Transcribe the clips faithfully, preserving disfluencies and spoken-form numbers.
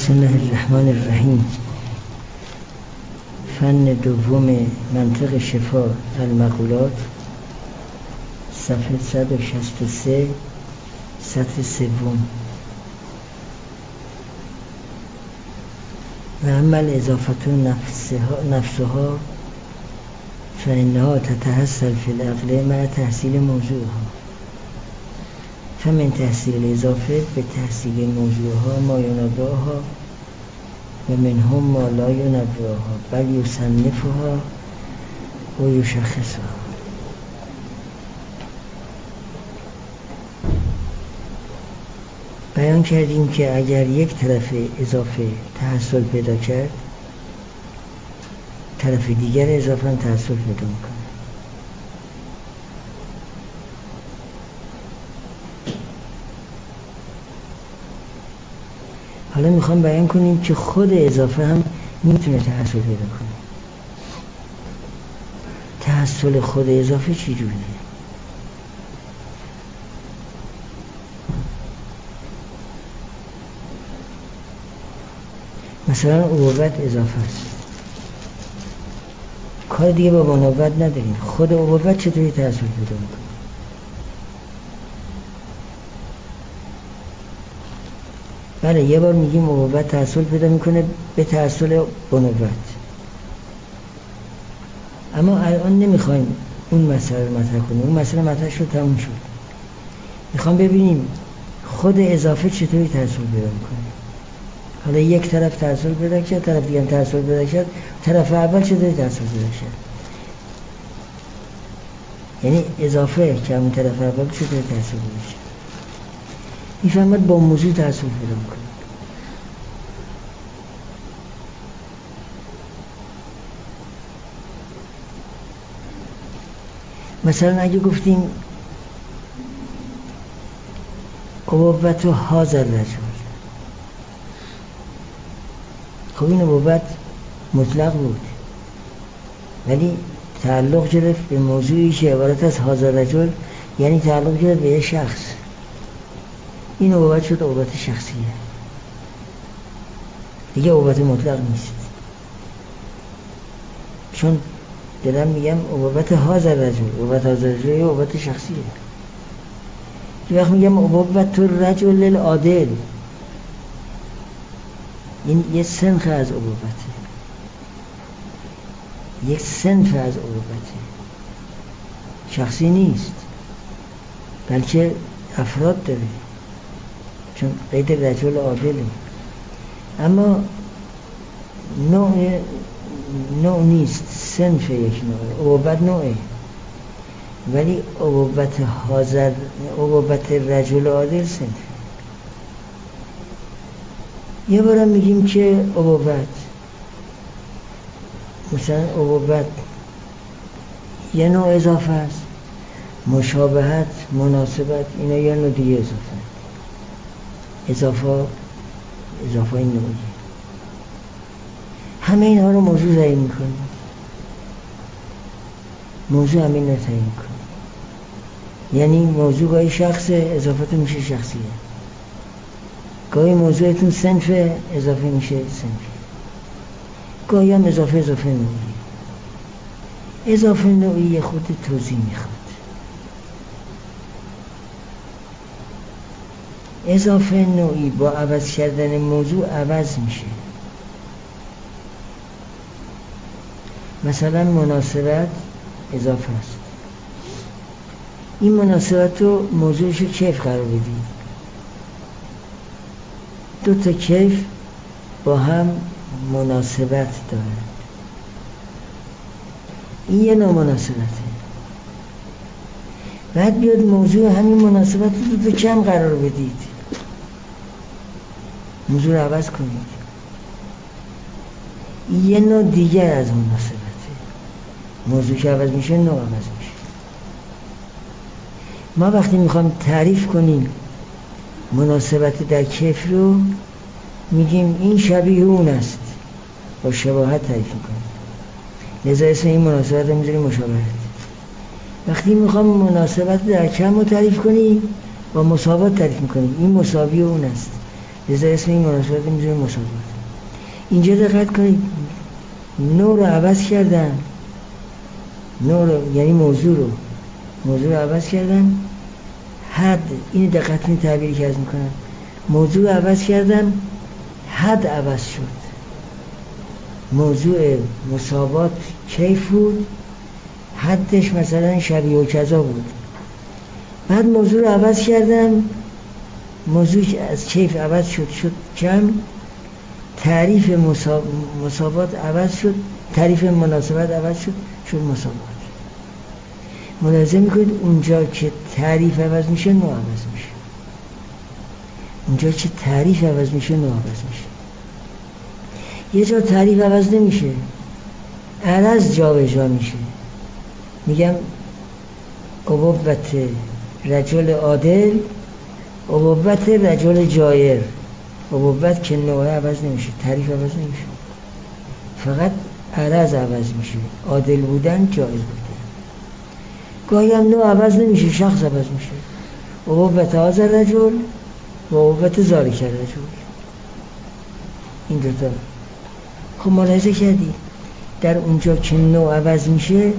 بسم الله الرحمن الرحیم. فن دوم منطق شفا المقولات، صفحه صد و شصت و سه، سطر سوم. و اما الاضافه نفسها نفسها فانها تتحصل فی العقل مع تحصیل موضوعها. فمن تحصیل الاضافه به تحصیل موضوعها ما ینبعها و منهم ما لا ینبعها بل یصنفها و یشخصها. بیان کردیم که اگر یک طرف اضافه تحصل پیدا کرد، طرف دیگر اضافه هم تحصل پیدا میکنه. حالا میخوام بیان کنیم که خود اضافه هم میتونه تحصل پیدا کنه. تحصل خود اضافه چی جوریه؟ مثلا عبوبت اضافه است، کار دیگه با منوبت نداریم. خود عبوبت چطوری تحصل پیدا میکنه؟ بله، یه بار میگیم عبوبت تحصل پیدا میکنه به تحصل بنوبت، اما الان نمیخوایم اون مسئله رو مطرح کنیم. اون مسئله مطرح شد، تموم شد. میخوام ببینیم خود اضافه چطوری تحصل پیدا میکنه. حالا یک طرف تحصل پیدا کرد، طرف دیگه هم تحصل پیدا کرد، طرف اول چطوری تحصل پیدا کرد؟ یعنی اضافه که همون طرف اول چطوری تحصل پیدا کرد؟ میفهمد با موضوع تحصل پیدا میکنه. مثلا اگه گفتیم عبوبت و حاضر رجل، خب این عبوبت مطلق بود ولی تعلق گرفت به موضوعی که عبارت از حاضر رجل، یعنی تعلق گرفت به یه شخص. این عبوبت شد عبوبت شخصیه، دیگه عبوبت مطلق نیست. چون دارم میگم عبوبت حاضر رجل، عبوبت حاضر رجل یه عبوبت شخصیه. یه وقت میگم عبوبت رجل العادل، این یه سنخ از عبوبته، یک سنف از عبوبته، شخصی نیست بلکه افراد داره، چون قید رجل عادله. اما نوع نوع نیست، سنف یک نوعه. عبوبت نوعه ولی عبوبت حاضر، عبوبت رجل عادل سنف. یه بارم میگیم که عبوبت، مثلا عبوبت یه نوع اضافه است، مشابهت، مناسبت، اینا یه نوع دیگه اضافه. اضافه اضافه این نوعیه. همه اینها رو موضوع تعیین میکنه. موضوع همین رو تعیین میکنه. یعنی موضوع گاهی شخص، اضافه میشه شخصیه. گاهی موضوعتون صنف، اضافه میشه صنفی. گاهی هم اضافه اضافه نوعی. اضافه نوعی خود توضیح میخواد. اضافه نوعی با عوض کردن موضوع عوض میشه. مثلا مناسبت اضافه است. این مناسبت رو موضوعش رو کیف قرار بدید. دو تا کیف با هم مناسبت دارند. این یه نوع مناسبته. بعد بیاد موضوع همین مناسبت رو دو تا کم قرار بدید، موضوع رو عوض کنید. این یه نوع دیگر از مناسبته. موضوع که عوض میشه، نوع عوض میشه. ما وقتی میخوام تعریف کنیم مناسبت در کیف رو، میگیم این شبیه اون است، با شباهت تعریف میکنیم. لذا اسم این مناسبت رو میذاریم مشابهت. وقتی میخوام مناسبت در کم رو تعریف کنیم، با مساوات تعریف میکنیم. این مساوی اون است. لذا اسم این مناسبت میذاریم مساوات. اینجا دقت کنید، نوع رو عوض کردن، نوع رو یعنی موضوع رو موضوع رو عوض کردن. حد، این دقت کنید تعبیری که از میکنن، موضوع رو عوض کردن، حد عوض شد. موضوع مساوات کیف بود، حدش مثلا شبیه و کذا بود. بعد موضوع رو عوض کردن، موضوع از کیف عوض شد شد کم، تعریف مساوات عوض شد، تعریف مناسبت عوض شد شد مساوات. ملاحظه میکنید اونجا که تعریف عوض میشه نوع عوض میشه، اونجا که تعریف عوض میشه نوع عوض میشه. یه جا تعریف عوض نمیشه، عرض جا به جا میشه. میگم ابوت رجل عادل، ابوت رجل جایر. ابوت که نوع عوض نمیشه، تعریف عوض نمیشه، فقط عرض عوض میشه. عادل بودن، جایر بودن. گاهی هم نوع عوض نمیشه، شخص عوض میشه. ابوت هذا رجل و ابوت ذلک رجل. این دوتا. خب ملاحظه کردی در اونجا که نوع عوض میشه،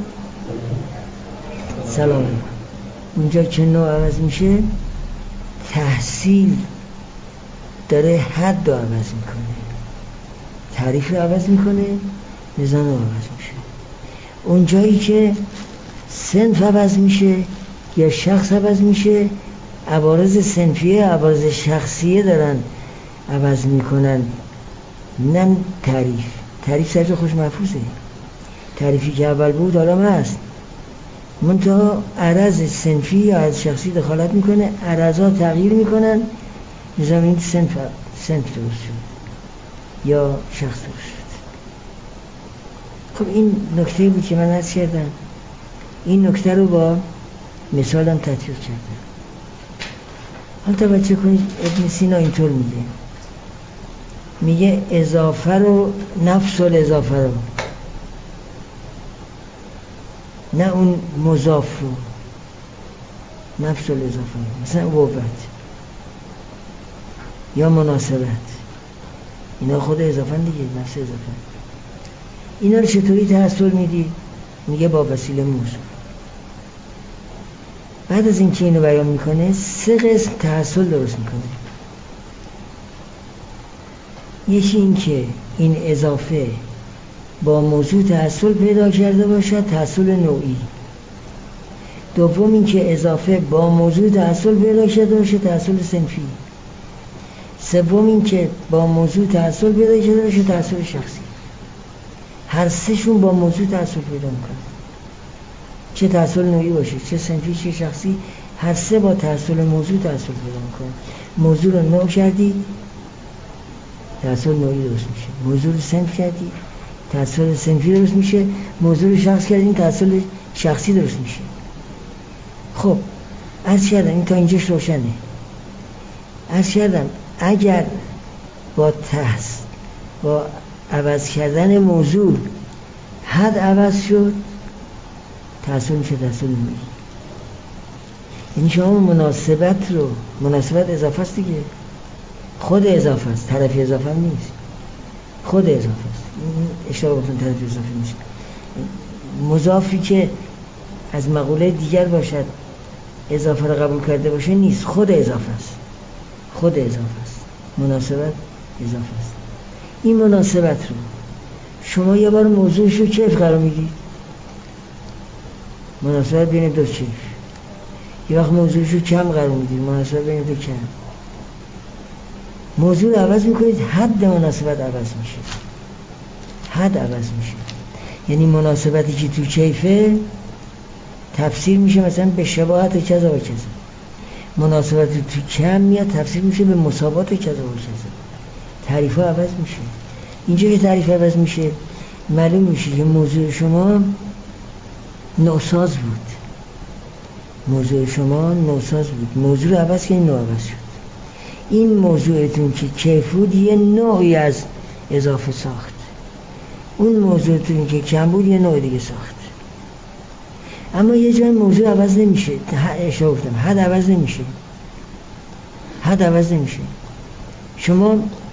سلام، اونجا که نوع عوض میشه تحصیل داره حد رو عوض میکنه، تعریف رو عوض میکنه، نظام رو عوض میشه. اونجایی که صنف عوض میشه یا شخص عوض میشه، عوارض صنفیه عوارض شخصیه دارن عوض میکنن، نه تعریف. تعریف سرش خوش محفوظه، تعریفی که اول بود حالا هست، منتها عرض صنفی یا عرض شخصی دخالت میکنه، عرضا تغییر میکنن، نظام این صنف صنف درست شد یا شخص درست شد. خب این نکته بود که من عرض کردم. این نکته رو با مثالم تطبیق کردم. حالا توجه کنید، ابن سینا اینطور میگه، میگه اضافه رو، نفس الاضافه رو، نه اون مضاف رو، نفس الاضافه رو، مثلا ابوت یا مناسبت، اینا خود اضافه دیگه، نفس اضافه. اینا رو چطوری تحصیل میدی؟ میگه با وسیله موضوع. بعد از اینکه اینو بیان میکنه سه قسم تحصیل درست میکنه. یکی این که این اضافه با موضوع تحصیل پیدا کرده باشد، تحصیل نوعی. دوم این که اضافه با موضوع تحصیل پیدا کرده باشد، تحصیل صنفی. سوم این که با موضوع تحصیل پیدا کرده باشد، تحصیل شخصی. هر سه شون با موضوع تحصیل پیدا میکنه، چه تحصیل نوعی باشه، چه صنفی، چه شخصی، هر سه با تحصیل موضوع تحصیل پیدا میکنه. موضوع رو نوع کردی، تحصیل نوعی درست میشه. موضوع رو صنف کردی، تحصیل صنفی درست میشه. موضوع رو شخص کردی، تحصیل شخصی درست میشه. خب عرض کردم این تا اینجاش روشنه. عرض کردم اگر با تحصیل با عوض کردن موضوع حد عوض شد، تحصیل میشه تحصیل نوعی. یعنی شما مناسبت رو، مناسبت اضافه است دیگه، خود اضافه است، طرف اضافه هم نیست، خود اضافه است. اشتباه گفتم، طرف اضافه میشه. مضافی که از مقوله دیگر باشد، اضافه رو قبول کرده باشه نیست، خود اضافه است، خود اضافه است. مناسبت اضافه است. این مناسبت رو شما یه بار موضوعش رو کیف قرار میدید، مناسبت بین دو کیف. یه وقت موضوعش رو کم قرار میدید، مناسبت بین دو کم. موضوع رو عوض میکنید، حد مناسبت عوض میشه، حد عوض میشه. یعنی مناسبتی که تو کیفه تفسیر میشه مثلا به شباهت کذا و کذا، مناسبتی تو کم میاد تفسیر میشه به مساوات کذا و کذا. تعریف ها عوض میشه. اینجا که تعریف عوض میشه معلوم میشه که موضوع شما نوساز بود، موضوع شما نوساز بود. موضوع رو عوض که این نوع عوض شد. این موضوعتون که کیف بود یه نوعی از اضافه ساخت، اون موضوعتون که کم بود یه نوع دیگه ساخت. اما یه جای موضوع عوض نمیشه، اشاره گفتم حد عوض نمیشه، حد عوض نمیشه. شما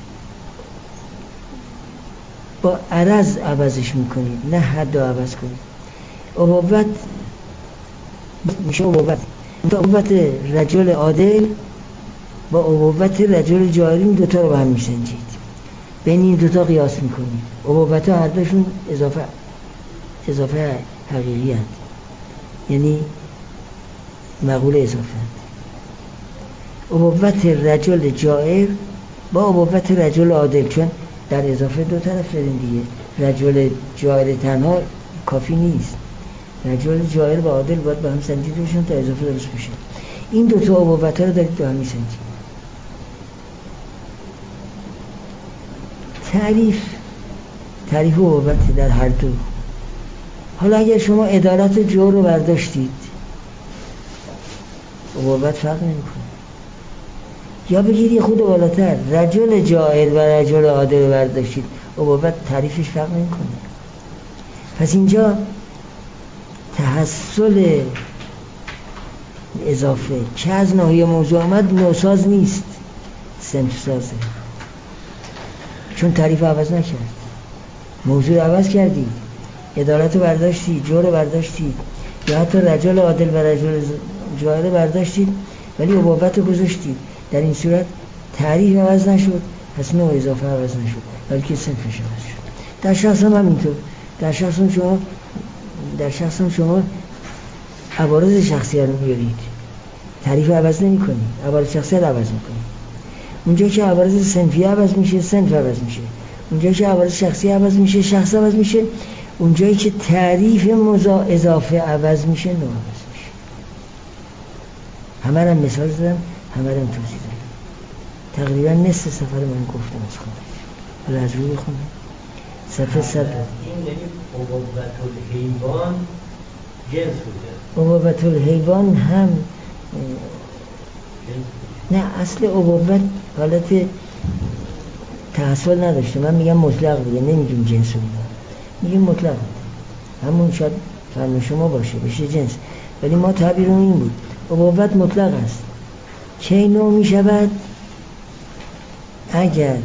با عرض عوضش میکنید، نه حد رو عوض کنید. ابوت میشه ابوت ابوت رجل عادل با ابوت رجل جاهل، این دوتا رو با هم میسنجید، بین این دوتا قیاس میکنید. ابوت ها هر دوشون اضافه اضافه حقیقی هست، یعنی مقوله اضافه هست. ابوت رجل جائر با ابوت رجل عادل، چون در اضافه دو طرف داریم دیگه. رجل جائر تنها کافی نیست، رجل جائر و عادل باید با هم سنجیده بشن تا اضافه درست بشه. این دو تا ابوت ها رو دارید با هم میسنجید. تعریف تعریف ابوت در هر دو. حالا اگر شما عدالت و جور رو برداشتید، ابوت فرق نمیکنه. یا بگیری خود بالاتر، رجل جائر و رجل عادل رو برداشتید، ابوت تعریفش فرق نمیکنه. پس اینجا تحصل اضافه که از ناحیه موضوع آمد نوساز نیست، صنف سازه، چون تعریف عوض نکرد. موضوع عوض کردی، عدالت رو برداشتی، جور رو برداشتی، یا حتی رجل عادل و رجل جائر رو برداشتید ولی ابوت رو گذاشتید. در این صورت تعریف عوض نشد، پس نوع اضافه عوض نشد، بلکه صنفش عوض شد. در شخص هم همینطور. در شخص هم شما در شخص هم شما عوارض شخصیت رو میارید، تعریف عوض نمی کنید، عوارض شخصیت عوض میکنید. اونجا که عوارض صنفی عوض میشه، صنف عوض میشه. اونجا که عوارض شخصی عوض میشه، شخص عوض میشه. اونجایی که تعریف مضا اضافه عوض میشه، نوع عوض میشه. همه هم مثال زدم، همه هم توضیح دادم. تقریبا نصف سفر من گفتم از خودم. حالا از روی بخونم. صفحه صد. این یعنی ابوت الحیوان جنس بوده. ابوت الحیوان هم نه، اصل ابوت حالت تحصل نداشته. من میگم مطلق بوده، نمیگیم جنس بوده، میگیم مطلق بوده. همون شاید فرم شما باشه بشه جنس، ولی ما تعبیرمون این بود. ابوت مطلق است. چه نوع میشود؟ اگر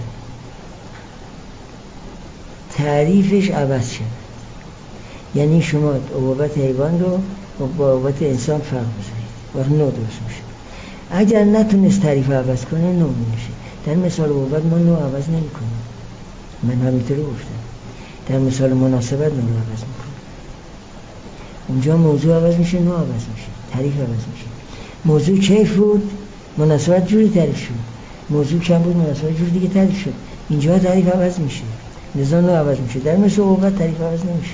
تعریفش عوض شد. یعنی شما ابوت حیوان رو با ابوت انسان فرق بذارید، وقت نوع درست میشه. اگر نتونست تعریف عوض کنه، نوع میشه. در مثال ابوت ما نوع عوض نمی کنیم، من همینطوری گفتم. در مثال مناسبت نوع عوض میکنیم. اونجا موضوع عوض میشه، نوع عوض میشه، تعریف عوض میشه. موضوع کیف بود، مناسبت جوری تعریف شد. موضوع کم بود، مناسبت جوری دیگه تعریف شد. اینجا تعریف عوض میشه، لذا نوع عوض میشه. در مثال ابوت تعریف عوض نمیشه،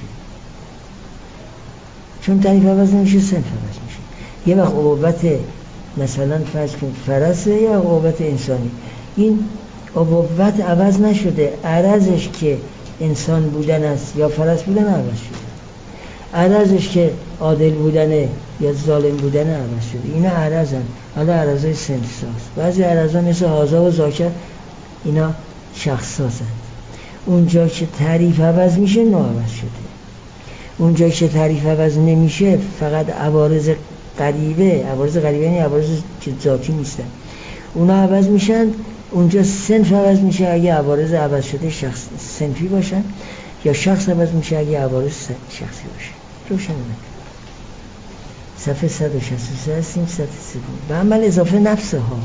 چون تعریف عوض نمیشه، صنف عوض میشه. یه وقت ابوت مثلا فرض کنید فرسه، یا ابوت انسانی. این ابوت عوض نشده، عرضش که انسان بودن است یا فرس بودن عوض شده. عرضش که عادل بودنه یا ظالم بودنه عوض شده. اینا عرضن. حالا عرضای صنف ساز. بعضی عرضا مثل هازا و زاکر اینا شخص سازن. اونجا که تعریف عوض میشه، نوع عوض شده. اونجا که تعریف عوض نمیشه، فقط عوارض غریبه، عوارض غریبه یعنی عوارض که ذاتی نیستن، اونا عوض میشن. اونجا صنف عوض میشه اگه عوارض عوض شده شخص صنفی باشن، یا شخص عوض میشه اگه عوارض شخصی باشه. روشن نکنه. صفحه صد و شصت و سه هستیم. صفحه سوم به عمل اضافه نفسه ها.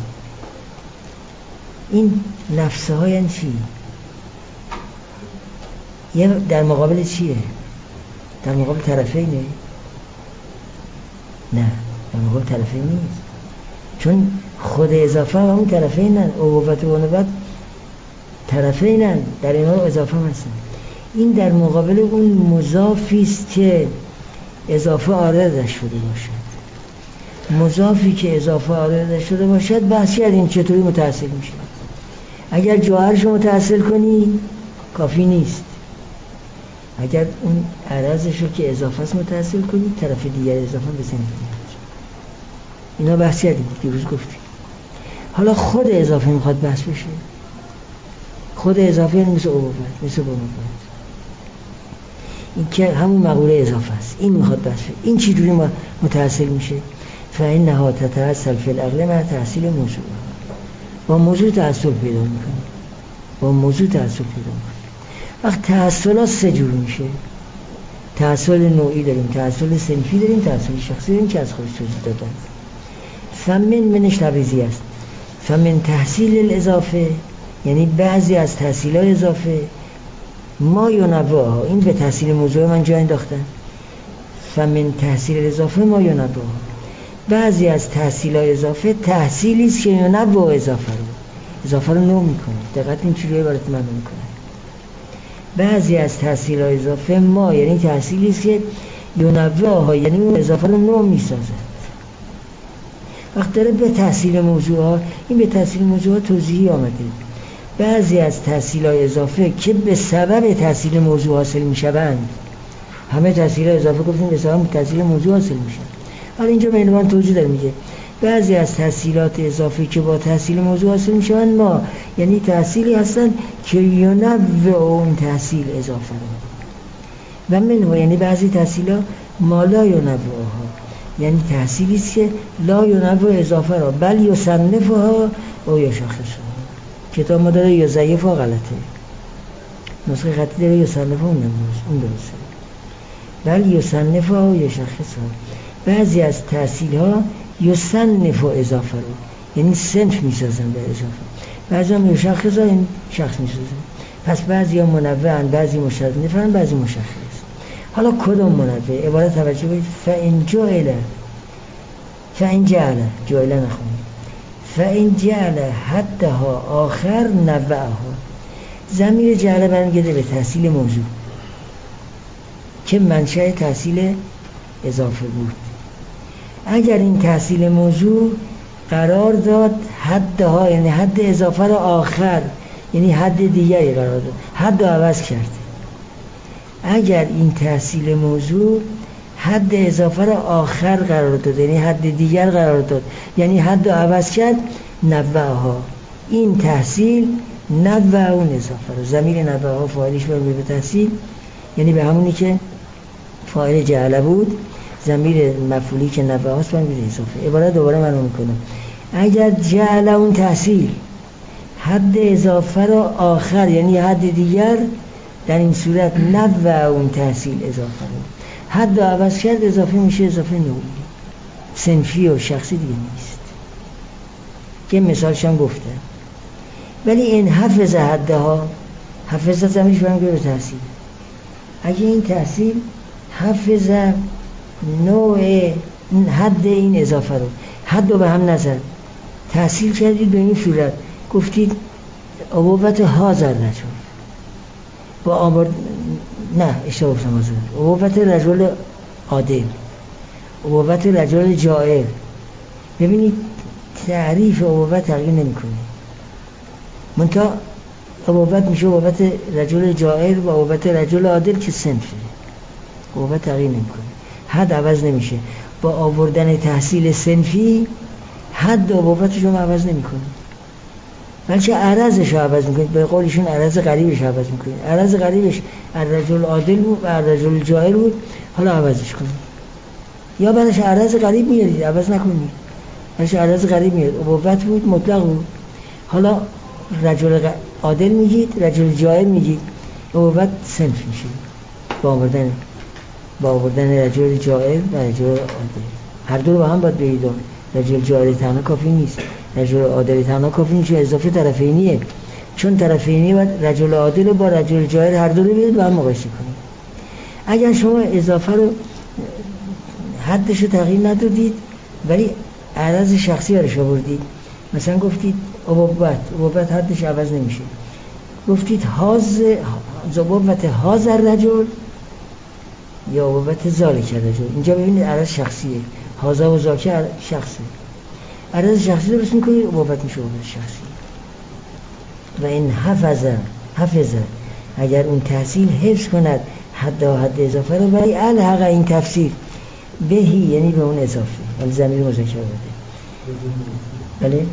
این نفسه ها یعنی چی؟ یه در مقابل چیه؟ در مقابل طرفینه؟ نه، در مقابل طرفین نیست، چون خود اضافه هم همون طرفینن. ابوت و عنوت طرفینن، در اینا اضافه هم هستن. این در مقابل اون مضافی است که اضافه آردش شده باشد. مضافی که اضافه آردش شده باشد، بحث کردیم چطوری متحصل میشه. اگر جوهرش رو متحصل کنی کافی نیست. اگر اون عرضش رو که اضافه است متحصل کنی، طرف دیگر اضافه بزنید. اینا بحث کردیم، دیروز گفتیم. حالا خود اضافه میخواد بحث بشه. خود اضافه یعنی مثل ابوت، مثل ابوت. این که همون مقوله اضافه است. این میخواد بحث بشه. این چی جوری متحصل میشه؟ فإنها تتحصل فی العقل مع تحصیل موضوع. با موضوع تحصیل پیدا میکنه، با موضوع تحصیل پیدا میکنه. وقت تحصیل ها سه جور میشه. تحصیل نوعی داریم، تحصیل صنفی داریم، تحصیل شخصی داریم که از خودش توضیح دادن. فمن منش تبعیضی است. فمن تحصیل الاضافه، یعنی بعضی از تحصیل های اضافه، ما ینوعها، این به تحصیل موضوع من جا انداختن. فمن تحصیل اضافه ما ینوعها، بعضی از تحصیل های اضافه تحصیلی است که ینوع اضافه رو اضافه رو نوع میکنه. دقت این چجوری برات معلوم میکنه. بعضی از تحصیل های اضافه ما، یعنی تحصیلی است که ینوعها، یعنی اون اضافه رو نوع میسازه. وقت داره به تحصیل موضوع ها، این به تحصیل موضوع ها توضیحی آمده. بعضی از تحصیل های اضافه که به سبب تحصیل موضوع حاصل میشوند، همه تحصیل های اضافه گفتیم به سبب تحصیل موضوع حاصل میشن. حالا اینجا به عنوان توضیح داره میگه بعضی از تحصیلات اضافه که با تحصیل موضوع حاصل میشوند ما، یعنی تحصیلی هستن که ینوع اون تحصیل اضافه رو. و من یعنی بعضی تحصیل ها ما لا ینوعها، یعنی تحصیلی است که لا ینوع اضافه را بل یصنفها او یشخصها. کتاب ما داره یا ضعیف و غلطه، نسخه خطی داره یصنفها، اون درست، اون درسته. بل یصنفها او یشخصها. بعضی از تحصیل ها یصنف اضافه رو، یعنی صنف میسازن به اضافه. بعضی هم یشخصها، این شخص میسازن. پس بعضی ها منوعن، بعضی مصنفن، بعضی مشخص. حالا کدوم منوع؟ عبارت توجه بید. فإن جعل، فإن جعل جعل نخونید، فإن جعل حدها آخر نوعها. ضمیر جعل برمیگرده به تحصیل موضوع که منشأ تحصیل اضافه بود. اگر این تحصیل موضوع قرار داد حدها، یعنی حد اضافه را آخر، یعنی حد دیگری قرار داد، حد رو عوض کرد. اگر این تحصیل موضوع حد اضافه را آخر قرار داد، یعنی حد دیگر قرار داد، یعنی حد رو عوض کرد، نوعها، این تحصیل نوع اون اضافه را. ضمیر نوعها فاعلش برمیگرده به تحصیل، یعنی به همونی که فاعل جعل بود، ضمیر مفعولی که نوع هاست برمیگرده اضافه. عبارت دوباره معلوم میکنم. اگر جعل اون تحصیل حد اضافه را آخر، یعنی حد دیگر، در این صورت نوع اون تحصیل اضافه رو حد رو عوض کرد، اضافه میشه اضافه نوعی، صنفی و شخصی دیگه نیست که مثالش هم گفته. ولی این حفظ حدها، حفظ زمینش برمیگرده به تحصیل. اگه این تحصیل حفظ نوع حد این اضافه رو، حد رو به هم نزد، تحصیل کردید به این صورت، گفتید ابوبت حاضر رجل با آورد، نه اشتباه گفتم، ابوبت رجل عادل، ابوبت رجل جائر. ببینید تعریف ابوبت تغییر نمیکنه، منتها ابوبت میشه ابوبت رجل جائر و ابوبت رجل عادل که صنفه. ابوبت تغییر نمیکنه، حد عوض نمیشه. با آوردن تحصیل صنفی حد ابوبتش رو عوض نمیکنه، بلکه عرضش رو عوض میکنید. به قولشون عرض قریبش عوض میکنید. عرض قریبش الرجل عادل بود و الرجل جائر بود، حالا عوضش کنید. یا بعدش عرض قریب میارید، عوض نکنید. بعدش عرض قریب میارید، ابوبت بود مطلق بود، حالا رجل عادل میگید، رجل جائر میگید، ابوبت صنف میشه با آوردن با آوردن رجل جائر و رجل عادل. هر دو رو با هم باید بگید. رجل جائر تنها کافی نیست، رجل عادل تنها کافی نیست، اضافه طرفینیه. چون طرفینی باید رجل عادل با رجل جائر هر دو رو بیارید با هم مقایسه کنید. اگر شما اضافه رو حدش رو تغییر ندادید ولی عرض شخصی رو آوردید، مثلا گفتید ابوبت، ابوبت حدش عوض نمیشه، گفتید هاز ابوبت هازر رجل یا ابوبت ذالک رجل. اینجا ببینید عرض شخصیه، هازا و ذاکر شخصی، عرض شخصی درست میکنید، ابوبت میشه ابوبت شخصی. و این حفظه حفظه اگر اون تحصیل حفظ کند حد و حد اضافه رو، برای الحق این تفسیر بهی، یعنی به اون اضافه، ولی ضمیر مذکر بوده. بله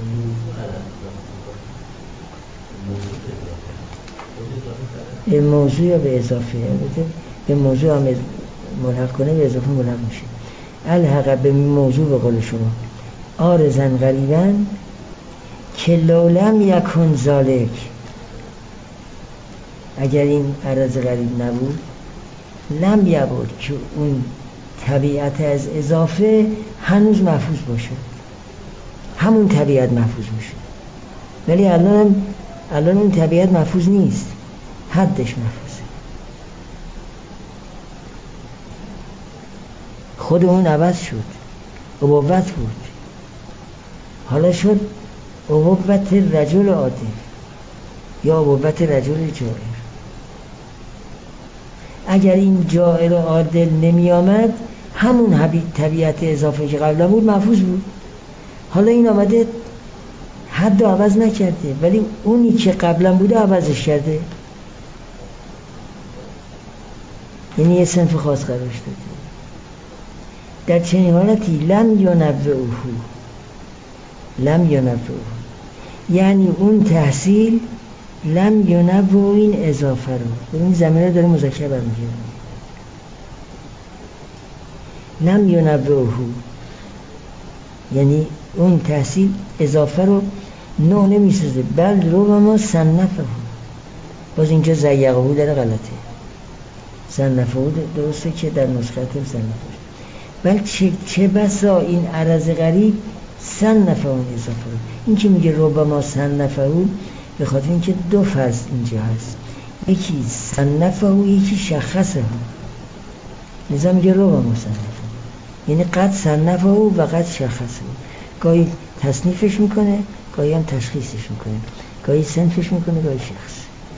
به موضوع یا به اضافه، به موضوع هم ملحق کنه به اضافه ملحق میشه. الحق به موضوع به قول شما آرزن غریبن که لولم یکن ذالک، اگر این عرض غریب نبود، لم یبود که اون طبیعت از اضافه هنوز محفوظ باشه، همون طبیعت محفوظ میشه. ولی الان الان اون طبیعت محفوظ نیست، حدش محفوظه. خود اون عوض شد، ابوت بود، حالا شد ابوت رجل عادل یا ابوت رجل جائر. اگر این جائر عادل نمی آمد، همون طبیعت اضافه که قبلا بود محفوظ بود. حالا این آمده حد عوض نکرده، ولی اونی که قبلا بوده عوضش کرده، یعنی یه صنف خاص قرارش داده. در چنین حالتی لم ینبئه، لم ینبئه یعنی اون تحصیل لم ینبئه این اضافه رو، این زمینه داره مذکر برمیگرده. لم ینبئه یعنی اون تحصیل اضافه رو نوع نمیسازه، بل رو و ما صنفه. باز اینجا زیقه داره غلطه، صنفه درسته که در نسخه هم صنفه، بل چه, چه بسا این عرض غریب صنفه اون اضافه رو. این که میگه رو و ما صنفه اون به خاطر اینکه دو فرض اینجا هست، یکی صنفه و یکی شخصه هم، نظام میگه رو و ما صنفه، یعنی قد صنفه و قد شخصه. گاهی تصنیفش میکنه، گاهی هم تشخیصش میکنه، گاهی صنفش میکنه، گاهی شخص.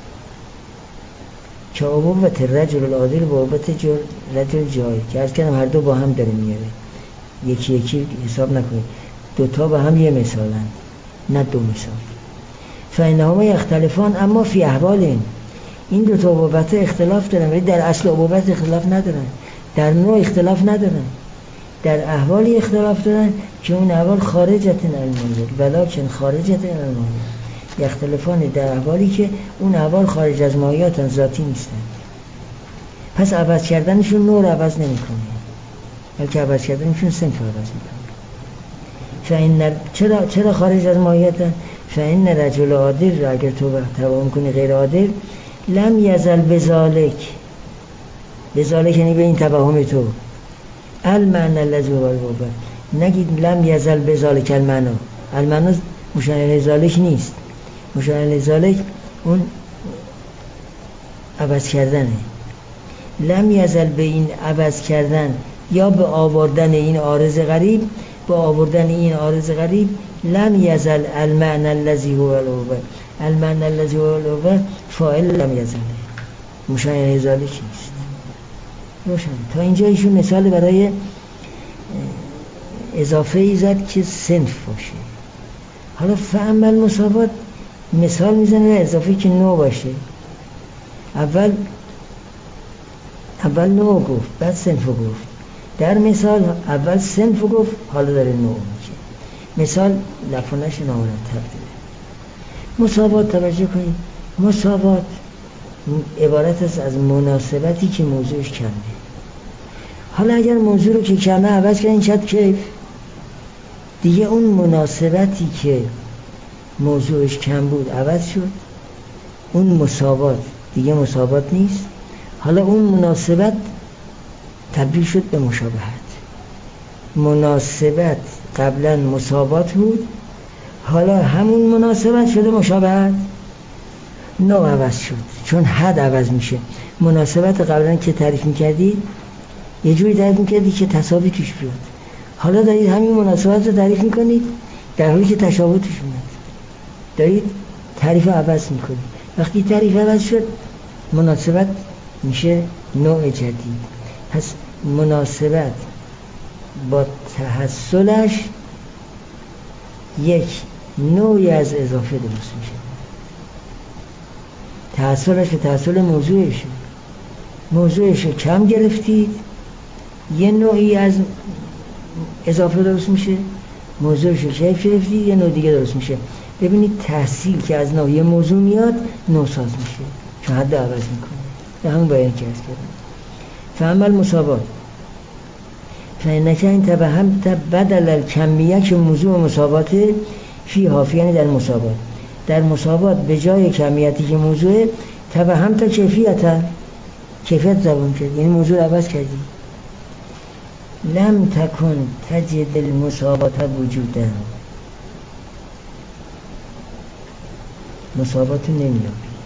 که ابوت رجل العادل با ابوت رجل جای که عرض کردم هر دو با هم داره میاره، یکی یکی حساب نکنید، دوتا با هم یه مثالن نه دو مثال. فإنهما یختلفان اما فی احوال، این دوتا ابوت اختلاف دارن ولی در اصل ابوت اختلاف ندارن، در نوع اختلاف ندارن، در احوالی اختلاف دارن که اون احوال خارجتن المنزل ولکن خارجتن المنزل، یختلفان در احوالی که اون احوال خارج از ماهیاتن، ذاتی نیستن. پس عوض کردنشون نوع عوض نمی کنه، بلکه عوض کردنشون صنف عوض می کنه. فإن چرا چرا خارج از ماهیاتن؟ فإن رجل عادل را اگر تو تبع کنی غیر عادل، لم یزل بذالک، بذالک یعنی به این تبعهم تو، المعنى الذي هو الواقع، نگید لم یزل بذالک المعنى، المعنى مشابه ذالک نیست، مشابه ذالک اون عوض کردنه. لم یزل به این عوض کردن یا به آوردن این عارض غریب، به آوردن این عارض غریب لم یزل المعنى الذي هو الواقع، المعنى الذي هو الواقع فاعل لم یزل، مشابه ذالک نیست. روشن تا اینجا ایشون مثال برای اضافه ای زد که صنف باشه. حالا فهم المساوات مثال میزنه اضافه که نوع باشه. اول اول نوع گفت، بعد صنف گفت. در مثال اول صنف گفت، حالا داره نوع میگه. مثال لفظش نامرتب داره. مساوات توجه کنید، مساوات عبارت است از مناسبتی که موضوعش کمه. حالا اگر موضوع رو که کمه عوض کنید شد کیف، دیگه اون مناسبتی که موضوعش کم بود عوض شد، اون مساوات دیگه مساوات نیست. حالا اون مناسبت تبدیل شد به مشابهت. مناسبت قبلا مساوات بود، حالا همون مناسبت شده مشابهت، نوع عوض شد چون حد عوض میشه. مناسبت قبلا که تعریف میکردید یه جوری تعریف میکردید که تساوی توش بیاد، حالا دارید همین مناسبت رو تعریف میکنید در حالی که تشابه توش میاد، دارید تعریف عوض میکنید. وقتی تعریف عوض شد مناسبت میشه نوع جدید. پس مناسبت با تحصلش یک نوعی از اضافه درست میشه. تحصلش به تحصل موضوعشه، موضوعش رو کم گرفتید یه نوعی از اضافه درست میشه، موضوعش رو کیف گرفتید یه نوع دیگه درست میشه. ببینید تحصیل که از نوعی موضوع میاد نوساز میشه چون حد عوض میکنه. به همون باید که هست کردن فهم المساوات فإنک این تبهم بدل الکمیه که موضوع مساواته، فی حافی یعنی در مساوات. در مساوات به جای کمیتی که موضوعه توهم تا کیفیت کیفیت زبان کرد، یعنی موضوع رو عوض کردی. لم تکن تجد المساوات وجودا، مساوات رو نمیابی.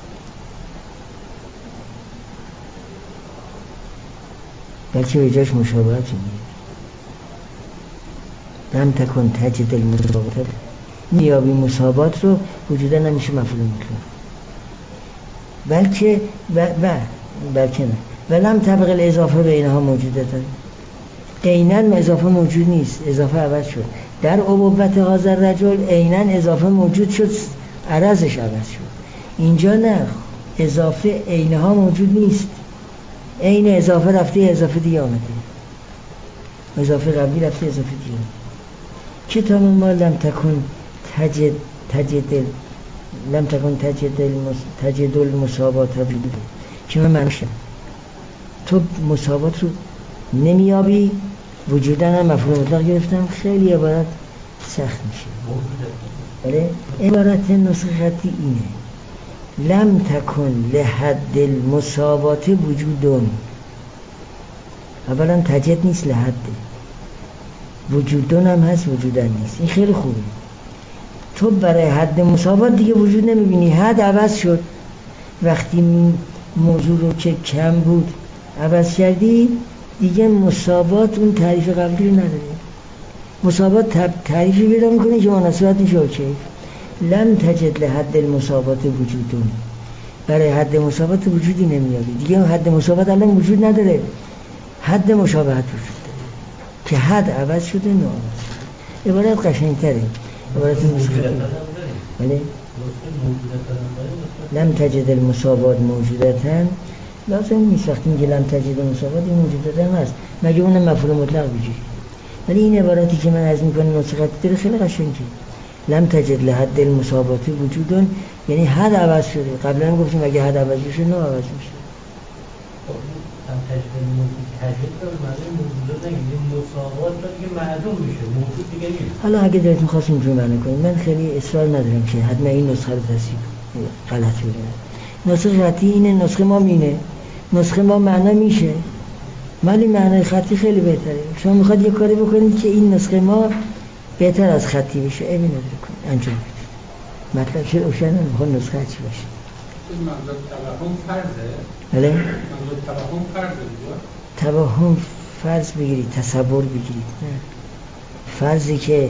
بلکه به جاش مشابهت رو میابی. لم تکن تجد المساوات، میابی مساوات رو وجودا نمیشه مفعول مطلق. بلکه و و بلکه نه ولم تبق الاضافه بینها موجودتن، عیناً اضافه موجود نیست، اضافه عوض شد. در ابوت حاضر رجل عیناً اضافه موجود شد، عرضش عوض شد. اینجا نه، اضافه عینها موجود نیست، عین اضافه رفته اضافه دیگه آمده، اضافه قبلی رفته اضافه دیگه. کتاب ما لم تکن تجد تجد لم تکن تجد المس... تجد المساوات بود که من منشم تو مساوات رو نمیابی، وجودن هم مفهوم مطلق گرفتم، خیلی عبارت سخت میشه. بله عبارت نسخه خطی اینه: لم تکن لحد المساوات وجودون. اولا تجد نیست، لحد وجودون هم هست، وجودن نیست. این خیلی خوبه. تو برای حد مساوات دیگه وجود نمیبینی، حد عوض شد. وقتی موضوع رو که کم بود عوض کردی دیگه مساوات اون تعریف قبلی رو نداره. مساوات تعریفی پیدا میکنه که مناسبت میشه. اوکی، لم تجد لحد المساوات وجودون، برای حد مساوات وجودی نمیابی دیگه. حد مساوات الان وجود نداره، حد مشابهت وجود داره که حد عوض شده، نو عوض شده. عبارت قشنگتره، عبارت مسخره. بله لم تجد المساوات موجودتن لازم نیست. وقتی میگه لم تجد المساوات این موجودتن هست، مگه اون مفعول مطلق بگیری. ولی این عبارتی که من عرض میکنم نسخه خطی خیلی قشنگه. لم تجد لحد المساوات وجودن یعنی حد عوض شده. قبلا هم گفتیم اگه حد عوض بشه نو عوض میشه. لم تجد الموجود تجد رو معنی موجودات نگیدیم، مساوات رو دیگه معدوم میشه، موجود دیگه نیست. حالا اگه دلتون خواست اینجور معنی کنید، من خیلی اصرار ندارم که حتما این نسخه رو تصحیح غلط بگیرم. نسخه خطی اینه، نسخه ما مینه، نسخه ما معنا میشه، ولی معنای خطی خیلی بهتره. شما میخواد یه کاری بکنید که این نسخه ما بهتر از خطی بشه، ایمی نداره کنید، انجام بدید. مطلب که روشن نمیخواد نسخه چی باشه. منظور توهم فرضه؟ بله؟ منظور توهم فرضه دیگه؟ توهم فرض بگیرید، تصور بگیرید. نه فرضی که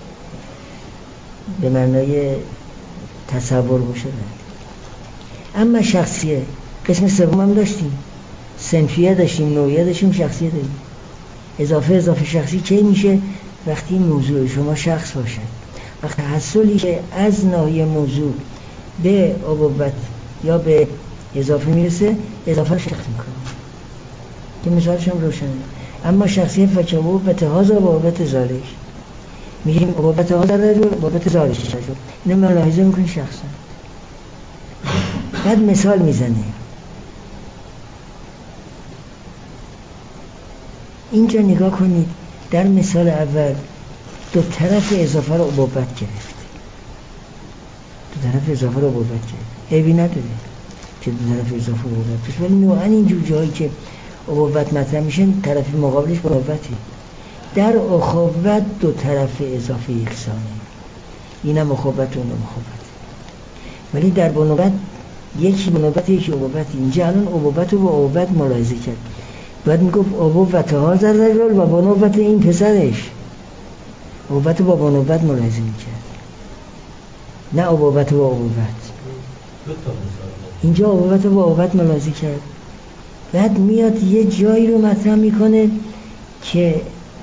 به معنای تصور باشه نه. اما شخصیه قسم سوم هم داشتیم، صنفیه داشتیم، نوعیه داشتیم، شخصیه داریم. اضافه اضافه شخصی کی میشه؟ وقتی موضوع شما شخص باشه. وقتی تحصلی که از ناحیه موضوع به ابوت یا به اضافه میرسه، اضافه شخص میکنه که مثالش هم روشنه. اما شخصیت فکر ابوت هازا و ابوت زالش میگیم ابوت هازا رجل و ابوت زالش رجل، اینو ملاحظه میکنی شخصا. بعد مثال میزنه. اینجا نگاه کنید، در مثال اول دو طرف اضافه رو ابوت گرفت، دو طرف اضافه رو ابوت گرفت، عیبی نداره که دو طرف اضافه رو ابوت گرفت، ولی نوعا اینجور جایی که ابوت مطرح میشه طرف مقابلش ابوته. در اخوت دو طرف اضافه یکسانه، اینم اخوت و اونم اخوت، ولی در بنوبت یکی بنوبت یکی ابوت. اینجا الان ابوت رو با ابوت ملاحظه کرد، باید میگفت ابوت هازا رجل و بنوبت این پسرش، ابوت با بنوبت ملاحظه میکرد، نه ابوت با ابوت. اینجا ابوت با ابوت ملاحظه کرد. بعد میاد یه جایی رو مطرح میکنه که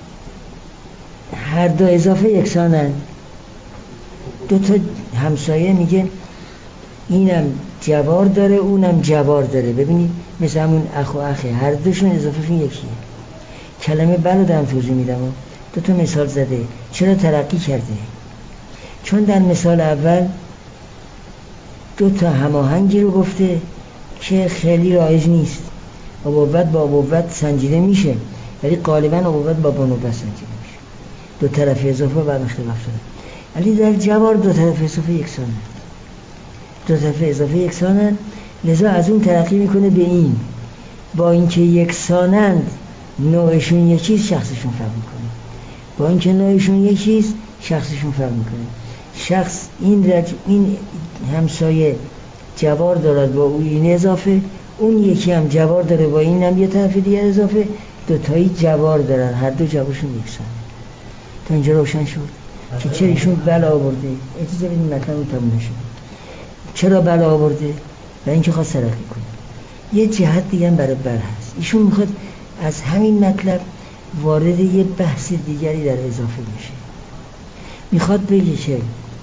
هر دو اضافه یکسانن، دو تا همسایه، میگه اینم جوار داره اونم جوار داره. ببینید مثل همون اخ و اخه، هر دوشون اضافهشون یکیه. کلمه بلو دارم توضیح میدم، دو تا مثال زده. چرا ترقی کرده؟ چون در مثال اول دو تا هماهنگی رو گفته که خیلی رایج نیست. ابوت با ابوت سنجیده میشه، ولی غالبا ابوت با بنوبت سنجیده میشه. دو طرف اضافه بعد اختلاف داره. علی در جوار دو طرف اضافه یکسانه، دو طرف اضافه یکسانه، لذا از اون ترقی میکنه به این، با اینکه یکسانند نوعشون یکیست شخصشون فرق میکنه، با اینکه نوعشون یکیست شخصشون فرق میکنه. شخص این رج... این همسایه جوار دارد با اون این اضافه، اون یکی هم جوار داره با این هم یه طرف دیگر اضافه، دوتایی جوار دارن، هر دو جوارشون یکسانه. تا اینجا روشن شد که چرا ایشون بلا آورده. اجازه بدید مطلب رو تموم نشد. چرا بلا آورده؟ برای اینکه خواست ترقی کنه. یه جهت دیگه هم برای بر هست. ایشون میخواد از همین مطلب وارد یه بحث دیگری در اضافه بشه. میخواد بگه که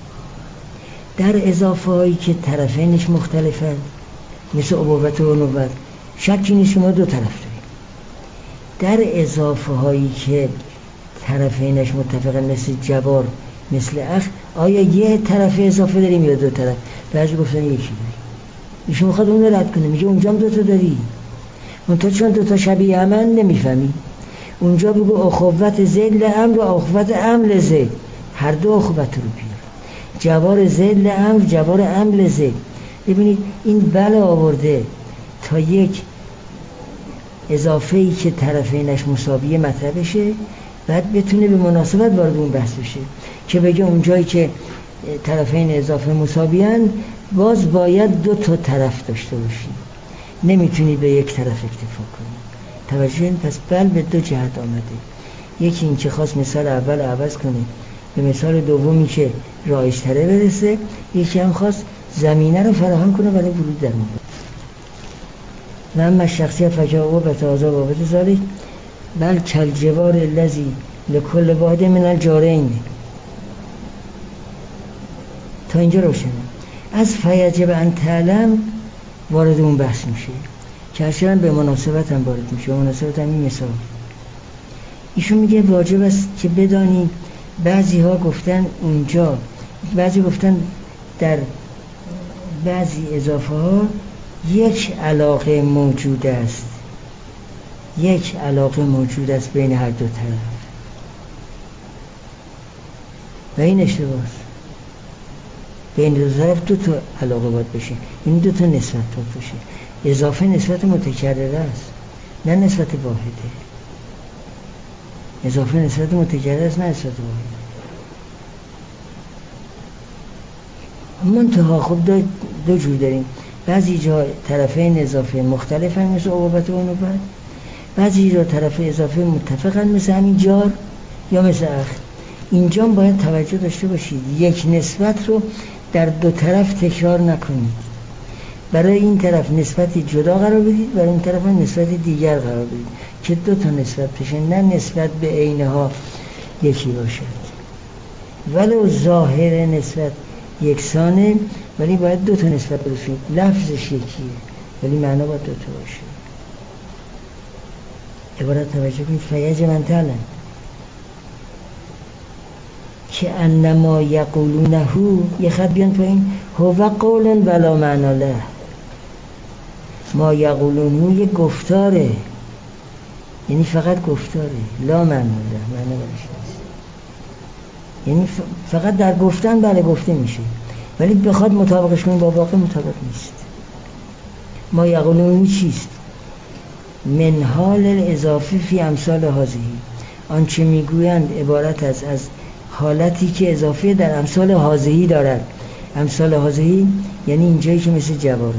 در اضافه هایی که طرفینش مختلفن، مثل ابوبت و نوبت، شکی نیست که ما دو طرف داریم. در اضافه هایی که طرفینش متفقن، مثل جبار، مثل اخ، آیا یه طرف اضافه داریم یا دو طرف؟ بعضی گفتن یکی داریم. ایشون میخواد اون رو رد کنه، میگه اونجا هم دو تا داری، اونتا چون دو تا شبیه همن نمیفهمی. اونجا بگو اخوت ذل امر و اخوت امر ذل، هر دو اخوت رو بیار. جوار ذل امر، جوار امر ذل. ببینید این بله آورده تا یک اضافه ای که طرفینش مساویه مطرح بشه، بعد بتونه به مناسبت وارد اون بحث بشه که بگه اونجایی که طرفین اضافه مساویان باز باید دو تا طرف داشته باشی، نمیتونی به یک طرف اکتفا کنی. توجه. پس بل به دو جهت آمده. یکی این که خواست مثال اول عوض کنه به مثال دومی که رایج‌تره برسه، یکی هم خواست زمینه رو فراهم کنه برای ورود در اون. لما شخصیت فجاء و بتازا و بتزالی بل کل جوار الذی لکل واحد من الجارین. تا اینجا روشنه. از فیجب ان تعلم وارد اون بحث میشه که اصلا به مناسبت هم وارد میشه. به مناسبت هم این مثال ایشون میگه واجب است که بدانی بعضی ها گفتن اونجا، بعضی گفتن در بعضی اضافه ها یک علاقه موجود است، یک علاقه موجود است بین هر دو طرف و این اشتباه است. بین دو طرف دو تا علاقه باید بشه، این دو تا نسبت باید بشه. اضافه نسبت متکرره است نه نسبت واحده. اضافه نسبت متکرره است نه نسبت واحده. منتها خب دو, دو جور داریم. بعضی جا طرفین اضافه مختلفن مثل عقوبت و نوبت، بعضی جا طرف اضافه متفقن مثل همین جار یا مثل اخ. اینجا باید توجه داشته باشید یک نسبت رو در دو طرف تکرار نکنید. برای این طرف نسبتی جدا قرار بدید، برای این طرف نسبتی دیگر قرار بدید که دو تا نسبت بشه، نه نسبت به عینها یکی باشد. ولو ظاهر نسبت یکسانه ولی باید دو تا نسبت برسید. لفظش یکیه ولی معنا باید دو تا باشه. عبارت توجه کنید. فیج من تعلم که انما یقولونه یه خط بیان پایین هو قولن ولا معنا له. ما یقولونه یه گفتاره، یعنی فقط گفتاره، لا معنا له، معنا برش نیست. یعنی فقط در گفتن بله گفته میشه ولی بخواد مطابقش کنید با واقع مطابق نیست. ما یقولونه چیست؟ من حال الاضافه فی امثال هذه، آنچه میگویند عبارت از از حالتی که اضافه در امثال هذه دارد. امثال هذه یعنی اینجایی که مثل جواره.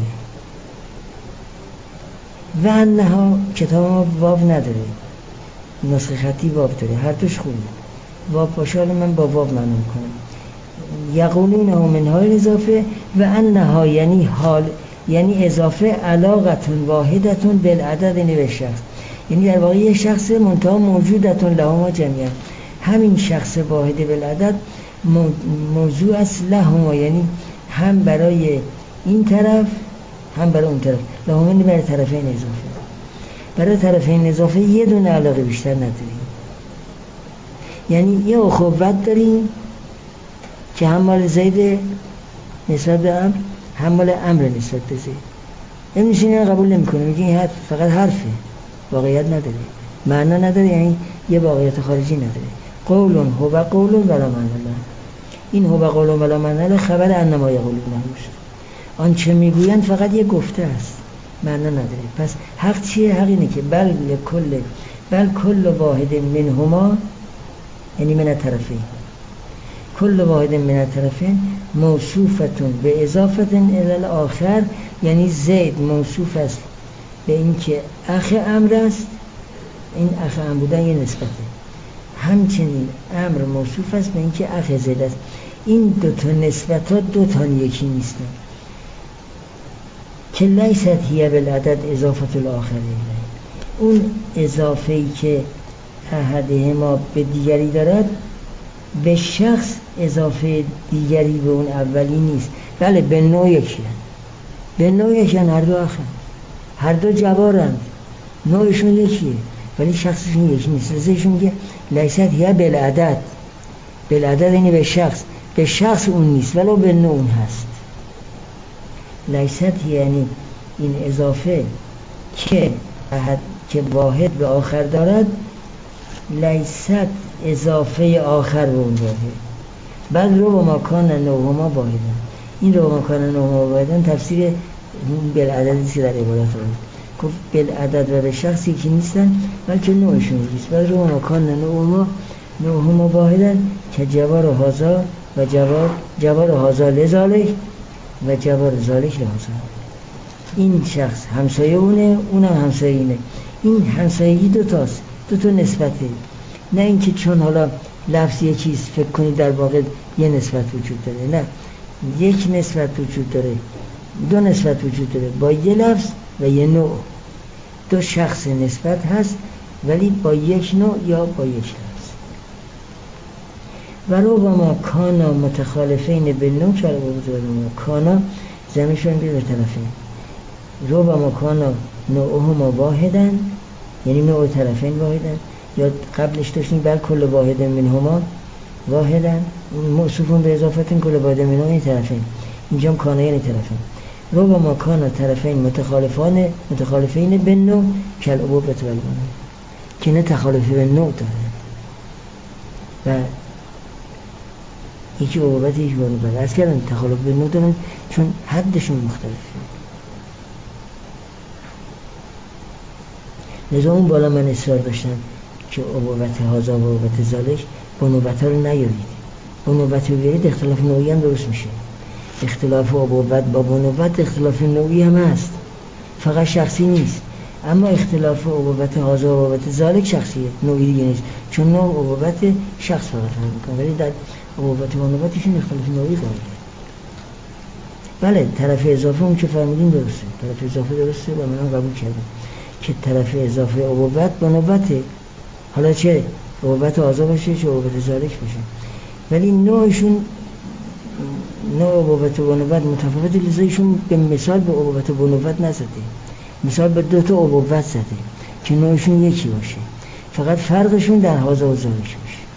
و انها کتاب ما واو نداره، نسخه خطی واو داره، هر دوش خوبه. واو باشه من با واو معنی کنم. یقولون هم من حال اضافه و انها یعنی حال یعنی اضافه علاقتون واحدتون بالعدد نوع شخص، یعنی در واقع یک شخص منتها موجودتون لهما جمعیت، همین شخص واحد بالعدد موضوع است لهما، یعنی هم برای این طرف هم برای اون طرف. لهما یعنی برای طرفین اضافه. برای طرفین اضافه یه دونه علاقه بیشتر نداریم، یعنی یه اخوت داریم که هم مال زید نسبت به امر، هم مال امر نسبت به زید. این میشینه قبول نمی کنه، میگه این حرف فقط حرفه، واقعیت نداره، معنا نداره، یعنی یه واقعیت خارجی نداره. قولون هو قولون ولا معنا له. این هو قول ولا منل خبر انما یقولون است. آن چه میگویند فقط یک گفته است، معنا نداره. پس حق چیه؟ حق اینه که بل کل بل کل واحد منهما، یعنی من الطرفین، کل واحد من الطرفین موصوفتون به اضافت الی الاخر، یعنی زید موصوف است به این که اخ امر است، این اخ امر بودن یه نسبته، همچنین امر موصوف است به این که اخ زید است. این دو تا نسبت ها دو تا یکی نیستن که لیست هی بالعدد اضافت الاخر، اون اضافه ای که احدهما به دیگری دارد به شخص اضافه دیگری به اون اولی نیست. بله به نوع یکی هست، به نوع یکی هست، هر دو اخر، هر دو جوارند، نوعشون یکیه ولی شخصشون یکی نیست. لذایشون میگه لیست هی بالعدد، بالعدد یعنی به شخص، به شخص اون نیست ولو به نوع اون هست. لیست یعنی این اضافه که احد که واحد به آخر دارد، لیست اضافه آخر به اون واحد. بعد رو با مکان نوهما واحدن، این رو با مکان نوهما واحدن تفسیر اون بالعددی که در عبارت رو گفت بالعدد و به شخصی که نیستن بلکه نوعشون نیست. بعد رو با مکان نوهما نوهما واحدن که جوار هازا و جوار جوار هازا لذالک و جوار ذالک لهازا. این شخص همسایه اونه، اونم همسایه اینه. این همسایگی دو تاست، دو تا نسبته، نه اینکه چون حالا لفظ یه چیز فکر کنید در واقع یه نسبت وجود داره. نه، یک نسبت وجود داره، دو نسبت وجود داره با یه لفظ و یه نوع. دو شخص نسبت هست ولی با یک نوع یا با یک لفظ. و رو با ما کانا متخالفین به نوع چرا بودن کانا زمینشون بیده به طرفین. رو با ما کانا نوعهما واحدن، یعنی نوع طرفین واحدن، یا قبلش داشتیم بر کل واحد منهما واحدن، موصوفون به اضافتن کل واحد منهما این طرفین، اینجا هم کانا یعنی طرفین. رو با ما کانا طرفین متخالفان متخالفین به نوع کل ابوبت والبنات، که نه تخالفی به نوع داره و یکی ابوبت یکی بنوبت. از کردن تخالف به نوع دارن چون حدشون مختلفه. لذا اون بالا من اصرار داشتم که ابوبت هازا و ابوبت ذالک بنوبت ها رو نیارید. بنوبت رو بیارید اختلاف نوعی هم درست میشه. اختلاف ابوبت با بنوبت اختلاف نوعی هم هست، فقط شخصی نیست. اما اختلاف ابوبت هازا و ابوبت ذالک شخصیه، نوعی دیگه نیست، چون نوع ابوبت شخص فقط فرق میکنه ولی در ابوبت و بنوبتشون اختلاف نوعی قائله. بله طرف اضافه اون که فرمودین درسته، طرف اضافه درسته و منم قبول کردم که طرف اضافه ابوبت بنوبته، حالا چه ابوبت هازا باشه چه ابوبت ذالک باشه، ولی نوعشون نوع ابوبت و بنوبت متفاوته. لذا ایشون به مثال به ابوبت و بنوبت نزده، مثال به دو تا ابوبت زده که نوعشون یکی باشه، فقط فرقشون در هازا و ذالک باشه.